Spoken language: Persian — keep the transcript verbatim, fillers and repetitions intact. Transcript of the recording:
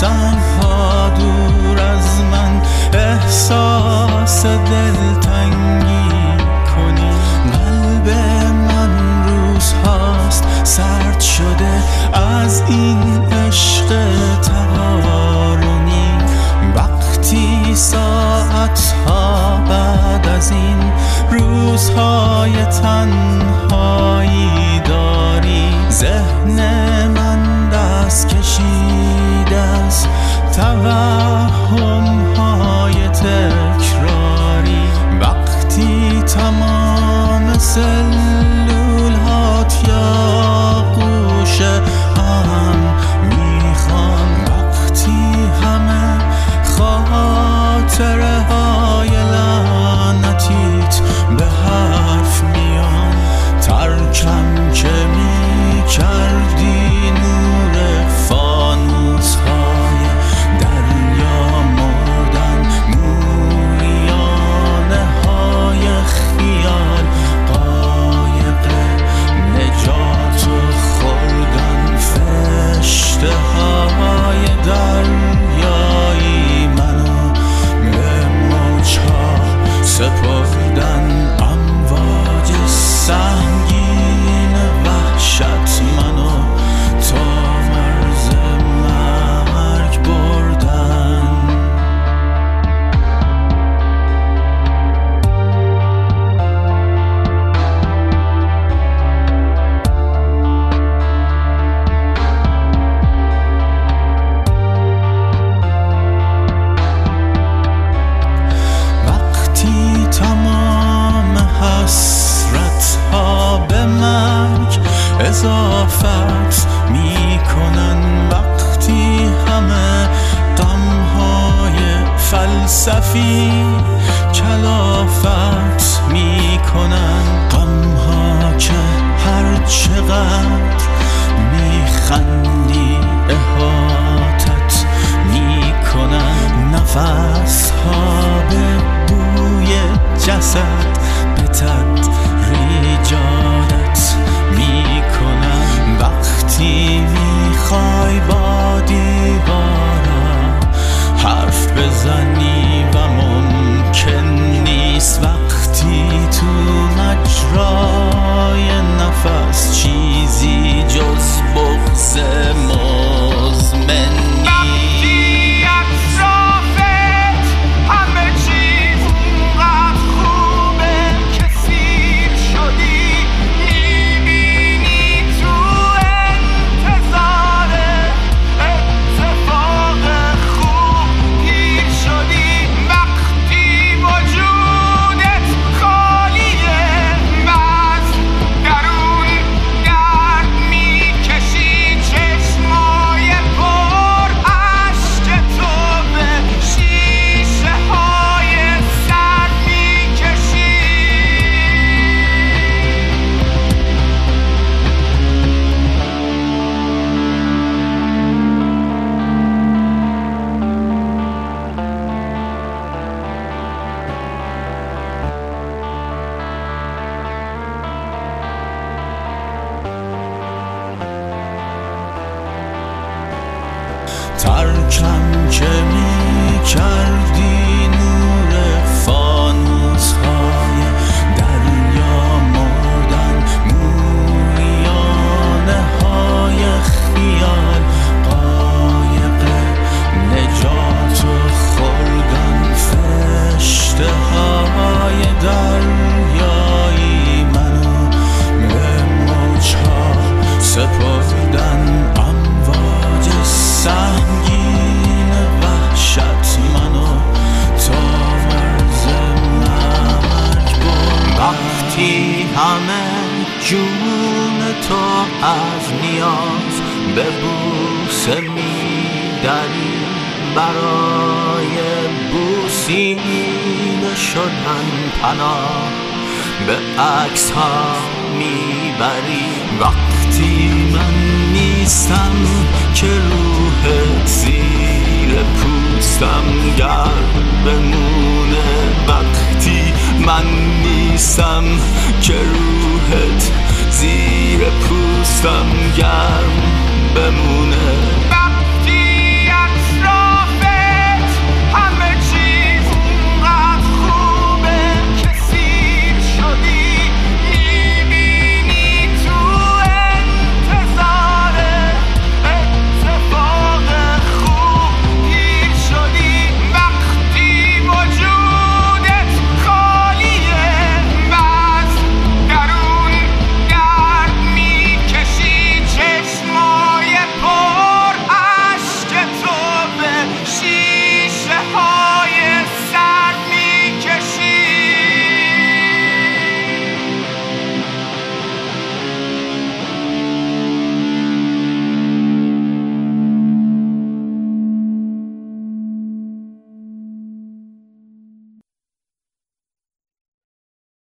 سنگها دور از من احساس دلتنگی کنی. قلب من روزهاست سرد شده از این عشق تقارنی. وقتی ساعتها بعد از این روزهای تنهایی داری، ذهن من دست کشیده از توهم‌های تکراری. وقتی تمام سلول‌هات یا گوشه هم میخوان، وقتی همه خاطره های لعنتیت به حرف میان، ترکم که میکردی نور فانوس های دریا مردن، موریانه های خیال قایق نجات خوردن، فرشته های دریایی منو به موجها سپردن. امواج سنگین وحشت منو تا مرز مرگ بردن. وقتی تمام حسرت ها به مرگ اضافت میکنن، وقتی همه غمهای فلسفی کلافت میکنن، غمها که هر چقدر میخندی احاطت میکنن. نفس ها به بوی جسد به تدریج عادت میکنن. وقتی میخوای با دیوارا حرف بزنی و ممکن نیست، وقتی تو مجرای نفس چیزی جز بغض مزمن ترکم که می کردی نور فانوس های دریا مردن، موریانه های خیال قایق نجات خوردن، فرشته های دریایی منو به موجها سپردن. امواج سنگین وحشت منو تا مرز مرگ برد. وقتی همه جون تو از نیاز به بوسه میدری، برای بوسیده شدن پناه به عکس ها میبری. وقتی من نیستم که روحت زیر پوستم گرم بمونه، وقتی من نیستم که روحت زیر پوستم گرم بمونه.